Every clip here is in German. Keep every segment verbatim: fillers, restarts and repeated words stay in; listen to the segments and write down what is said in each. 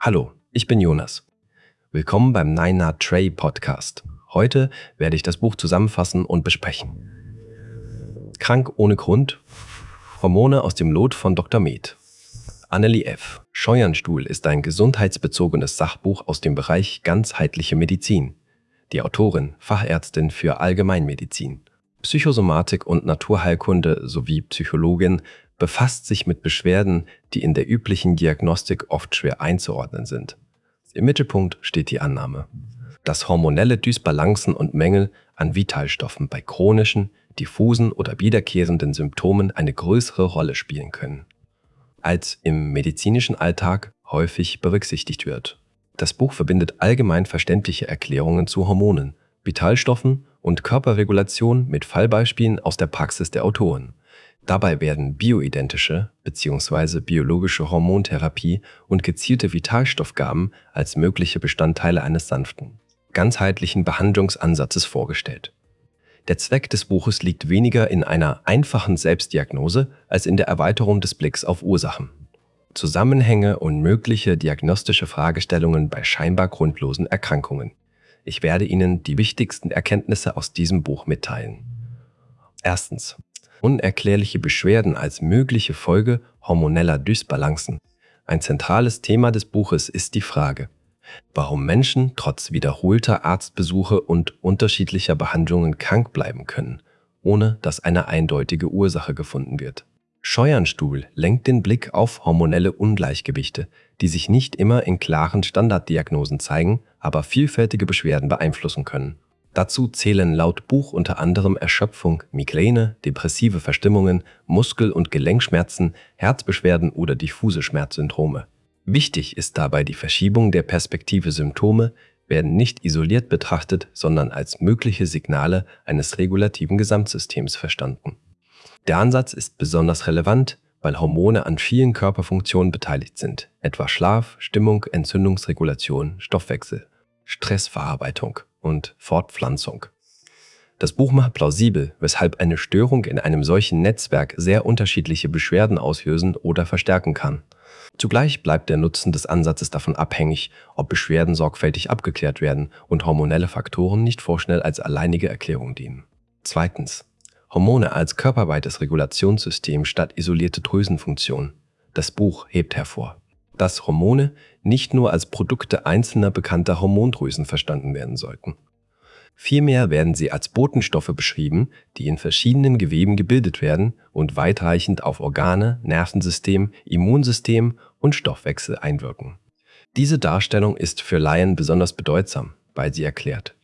Hallo, ich bin Jonas. Willkommen beim Nine Nard Tray Podcast. Heute werde ich das Buch zusammenfassen und besprechen. Krank ohne Grund. Hormone aus dem Lot von Doktor Med. Annelie F. Scheuernstuhl ist ein gesundheitsbezogenes Sachbuch aus dem Bereich ganzheitliche Medizin. Die Autorin, Fachärztin für Allgemeinmedizin, Psychosomatik und Naturheilkunde sowie Psychologin, befasst sich mit Beschwerden, die in der üblichen Diagnostik oft schwer einzuordnen sind. Im Mittelpunkt steht die Annahme, dass hormonelle Dysbalancen und Mängel an Vitalstoffen bei chronischen, diffusen oder wiederkehrenden Symptomen eine größere Rolle spielen können, als im medizinischen Alltag häufig berücksichtigt wird. Das Buch verbindet allgemein verständliche Erklärungen zu Hormonen, Vitalstoffen und Körperregulation mit Fallbeispielen aus der Praxis der Autoren. Dabei werden bioidentische bzw. biologische Hormontherapie und gezielte Vitalstoffgaben als mögliche Bestandteile eines sanften, ganzheitlichen Behandlungsansatzes vorgestellt. Der Zweck des Buches liegt weniger in einer einfachen Selbstdiagnose als in der Erweiterung des Blicks auf Ursachen, Zusammenhänge und mögliche diagnostische Fragestellungen bei scheinbar grundlosen Erkrankungen. Ich werde Ihnen die wichtigsten Erkenntnisse aus diesem Buch mitteilen. Erstens. Unerklärliche Beschwerden als mögliche Folge hormoneller Dysbalancen. Ein zentrales Thema des Buches ist die Frage, warum Menschen trotz wiederholter Arztbesuche und unterschiedlicher Behandlungen krank bleiben können, ohne dass eine eindeutige Ursache gefunden wird. Scheuernstuhl lenkt den Blick auf hormonelle Ungleichgewichte, die sich nicht immer in klaren Standarddiagnosen zeigen, aber vielfältige Beschwerden beeinflussen können. Dazu zählen laut Buch unter anderem Erschöpfung, Migräne, depressive Verstimmungen, Muskel- und Gelenkschmerzen, Herzbeschwerden oder diffuse Schmerzsyndrome. Wichtig ist dabei die Verschiebung der Perspektive. Symptome werden nicht isoliert betrachtet, sondern als mögliche Signale eines regulativen Gesamtsystems verstanden. Der Ansatz ist besonders relevant, weil Hormone an vielen Körperfunktionen beteiligt sind, etwa Schlaf, Stimmung, Entzündungsregulation, Stoffwechsel, Stressverarbeitung und Fortpflanzung. Das Buch macht plausibel, weshalb eine Störung in einem solchen Netzwerk sehr unterschiedliche Beschwerden auslösen oder verstärken kann. Zugleich bleibt der Nutzen des Ansatzes davon abhängig, ob Beschwerden sorgfältig abgeklärt werden und hormonelle Faktoren nicht vorschnell als alleinige Erklärung dienen. Zweitens. Hormone als körperweites Regulationssystem statt isolierte Drüsenfunktion. Das Buch hebt hervor, dass Hormone nicht nur als Produkte einzelner bekannter Hormondrüsen verstanden werden sollten. Vielmehr werden sie als Botenstoffe beschrieben, die in verschiedenen Geweben gebildet werden und weitreichend auf Organe, Nervensystem, Immunsystem und Stoffwechsel einwirken. Diese Darstellung ist für Laien besonders bedeutsam, weil sie erklärt,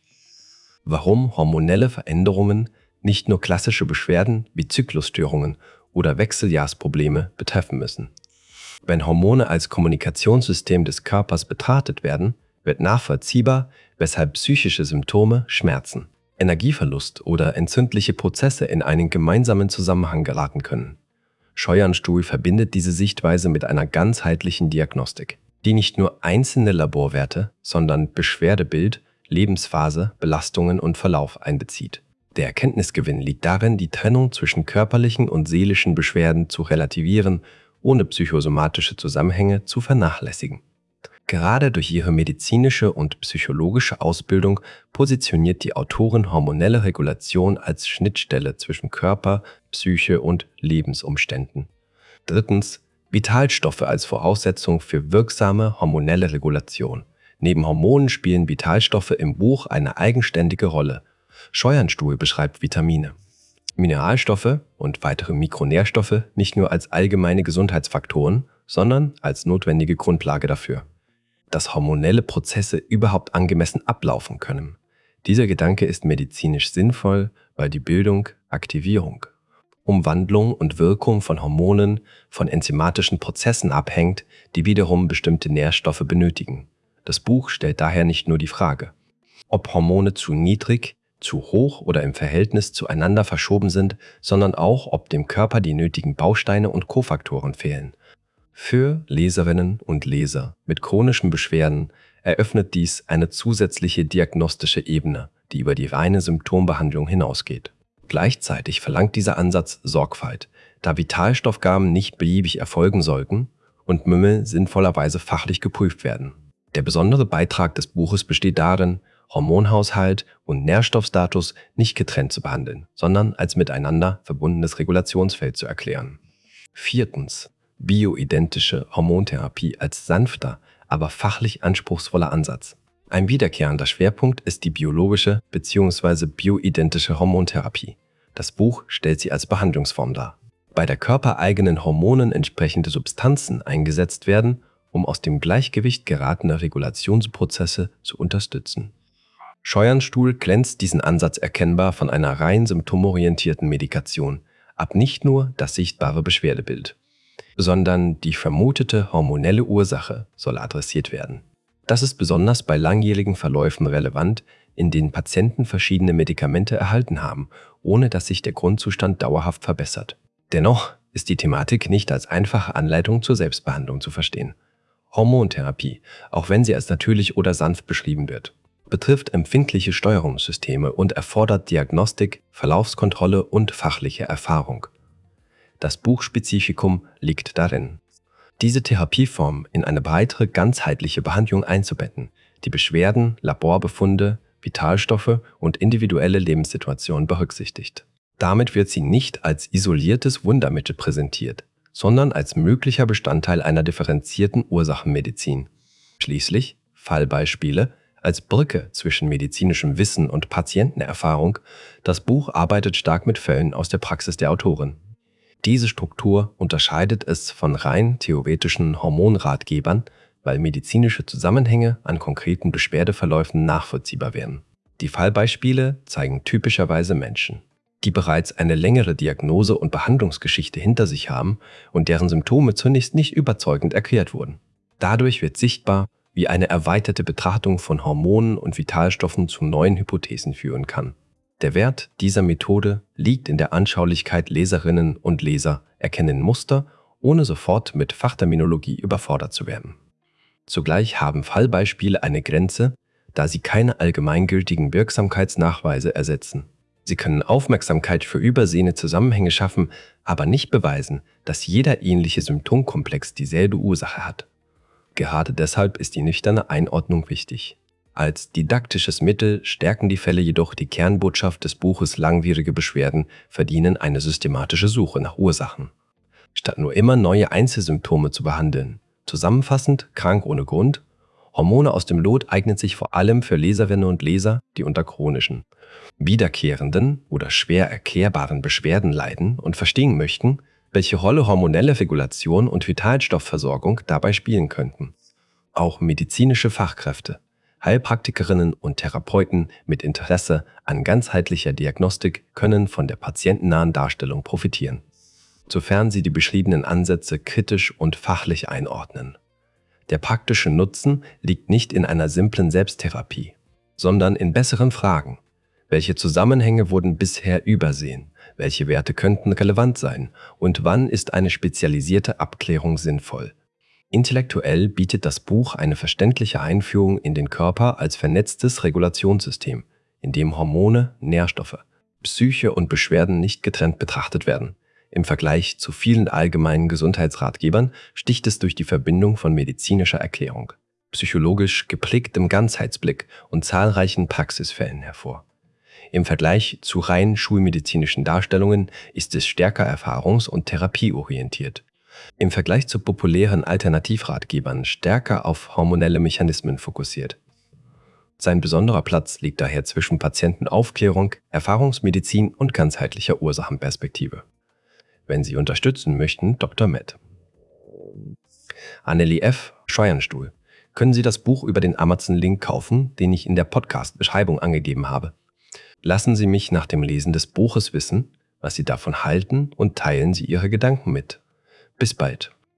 warum hormonelle Veränderungen nicht nur klassische Beschwerden wie Zyklusstörungen oder Wechseljahrsprobleme betreffen müssen. Wenn Hormone als Kommunikationssystem des Körpers betrachtet werden, wird nachvollziehbar, weshalb psychische Symptome, Schmerzen, Energieverlust oder entzündliche Prozesse in einen gemeinsamen Zusammenhang geraten können. Scheuernstuhl verbindet diese Sichtweise mit einer ganzheitlichen Diagnostik, die nicht nur einzelne Laborwerte, sondern Beschwerdebild, Lebensphase, Belastungen und Verlauf einbezieht. Der Erkenntnisgewinn liegt darin, die Trennung zwischen körperlichen und seelischen Beschwerden zu relativieren, ohne psychosomatische Zusammenhänge zu vernachlässigen. Gerade durch ihre medizinische und psychologische Ausbildung positioniert die Autorin hormonelle Regulation als Schnittstelle zwischen Körper, Psyche und Lebensumständen. Drittens. Vitalstoffe als Voraussetzung für wirksame hormonelle Regulation. Neben Hormonen spielen Vitalstoffe im Buch eine eigenständige Rolle. Scheuernstuhl beschreibt Vitamine, Mineralstoffe und weitere Mikronährstoffe nicht nur als allgemeine Gesundheitsfaktoren, sondern als notwendige Grundlage dafür, dass hormonelle Prozesse überhaupt angemessen ablaufen können. Dieser Gedanke ist medizinisch sinnvoll, weil die Bildung, Aktivierung, Umwandlung und Wirkung von Hormonen von enzymatischen Prozessen abhängt, die wiederum bestimmte Nährstoffe benötigen. Das Buch stellt daher nicht nur die Frage, ob Hormone zu niedrig, zu hoch oder im Verhältnis zueinander verschoben sind, sondern auch, ob dem Körper die nötigen Bausteine und Kofaktoren fehlen. Für Leserinnen und Leser mit chronischen Beschwerden eröffnet dies eine zusätzliche diagnostische Ebene, die über die reine Symptombehandlung hinausgeht. Gleichzeitig verlangt dieser Ansatz Sorgfalt, da Vitalstoffgaben nicht beliebig erfolgen sollten und Mümmel sinnvollerweise fachlich geprüft werden. Der besondere Beitrag des Buches besteht darin, Hormonhaushalt und Nährstoffstatus nicht getrennt zu behandeln, sondern als miteinander verbundenes Regulationsfeld zu erklären. Viertens. Bioidentische Hormontherapie als sanfter, aber fachlich anspruchsvoller Ansatz. Ein wiederkehrender Schwerpunkt ist die biologische bzw. bioidentische Hormontherapie. Das Buch stellt sie als Behandlungsform dar, bei der körpereigenen Hormonen entsprechende Substanzen eingesetzt werden, um aus dem Gleichgewicht geratene Regulationsprozesse zu unterstützen. Scheuernstuhl glänzt diesen Ansatz erkennbar von einer rein symptomorientierten Medikation ab, nicht nur das sichtbare Beschwerdebild, sondern die vermutete hormonelle Ursache soll adressiert werden. Das ist besonders bei langjährigen Verläufen relevant, in denen Patienten verschiedene Medikamente erhalten haben, ohne dass sich der Grundzustand dauerhaft verbessert. Dennoch ist die Thematik nicht als einfache Anleitung zur Selbstbehandlung zu verstehen. Hormontherapie, auch wenn sie als natürlich oder sanft beschrieben wird, betrifft empfindliche Steuerungssysteme und erfordert Diagnostik, Verlaufskontrolle und fachliche Erfahrung. Das Buchspezifikum liegt darin, diese Therapieform in eine breitere ganzheitliche Behandlung einzubetten, die Beschwerden, Laborbefunde, Vitalstoffe und individuelle Lebenssituationen berücksichtigt. Damit wird sie nicht als isoliertes Wundermittel präsentiert, sondern als möglicher Bestandteil einer differenzierten Ursachenmedizin. Schließlich Fallbeispiele als Brücke zwischen medizinischem Wissen und Patientenerfahrung. Das Buch arbeitet stark mit Fällen aus der Praxis der Autorin. Diese Struktur unterscheidet es von rein theoretischen Hormonratgebern, weil medizinische Zusammenhänge an konkreten Beschwerdeverläufen nachvollziehbar werden. Die Fallbeispiele zeigen typischerweise Menschen, die bereits eine längere Diagnose- und Behandlungsgeschichte hinter sich haben und deren Symptome zunächst nicht überzeugend erklärt wurden. Dadurch wird sichtbar, wie eine erweiterte Betrachtung von Hormonen und Vitalstoffen zu neuen Hypothesen führen kann. Der Wert dieser Methode liegt in der Anschaulichkeit. Leserinnen und Leser erkennen Muster, ohne sofort mit Fachterminologie überfordert zu werden. Zugleich haben Fallbeispiele eine Grenze, da sie keine allgemeingültigen Wirksamkeitsnachweise ersetzen. Sie können Aufmerksamkeit für übersehene Zusammenhänge schaffen, aber nicht beweisen, dass jeder ähnliche Symptomkomplex dieselbe Ursache hat. Gerade deshalb ist die nüchterne Einordnung wichtig. Als didaktisches Mittel stärken die Fälle jedoch die Kernbotschaft des Buches. Langwierige Beschwerden verdienen eine systematische Suche nach Ursachen, statt nur immer neue Einzelsymptome zu behandeln. Zusammenfassend, krank ohne Grund. Hormone aus dem Lot eignet sich vor allem für Leserinnen und Leser, die unter chronischen, wiederkehrenden oder schwer erklärbaren Beschwerden leiden und verstehen möchten, welche Rolle hormonelle Regulation und Vitalstoffversorgung dabei spielen könnten. Auch medizinische Fachkräfte, Heilpraktikerinnen und Therapeuten mit Interesse an ganzheitlicher Diagnostik können von der patientennahen Darstellung profitieren, sofern sie die beschriebenen Ansätze kritisch und fachlich einordnen. Der praktische Nutzen liegt nicht in einer simplen Selbsttherapie, sondern in besseren Fragen. Welche Zusammenhänge wurden bisher übersehen? Welche Werte könnten relevant sein? Und wann ist eine spezialisierte Abklärung sinnvoll? Intellektuell bietet das Buch eine verständliche Einführung in den Körper als vernetztes Regulationssystem, in dem Hormone, Nährstoffe, Psyche und Beschwerden nicht getrennt betrachtet werden. Im Vergleich zu vielen allgemeinen Gesundheitsratgebern sticht es durch die Verbindung von medizinischer Erklärung, psychologisch geprägtem Ganzheitsblick und zahlreichen Praxisfällen hervor. Im Vergleich zu rein schulmedizinischen Darstellungen ist es stärker erfahrungs- und therapieorientiert. Im Vergleich zu populären Alternativratgebern stärker auf hormonelle Mechanismen fokussiert. Sein besonderer Platz liegt daher zwischen Patientenaufklärung, Erfahrungsmedizin und ganzheitlicher Ursachenperspektive. Wenn Sie unterstützen möchten, Doktor Med. Annelie F. Scheuernstuhl. Können Sie das Buch über den Amazon-Link kaufen, den ich in der Podcast-Beschreibung angegeben habe. Lassen Sie mich nach dem Lesen des Buches wissen, was Sie davon halten, und teilen Sie Ihre Gedanken mit. Bis bald.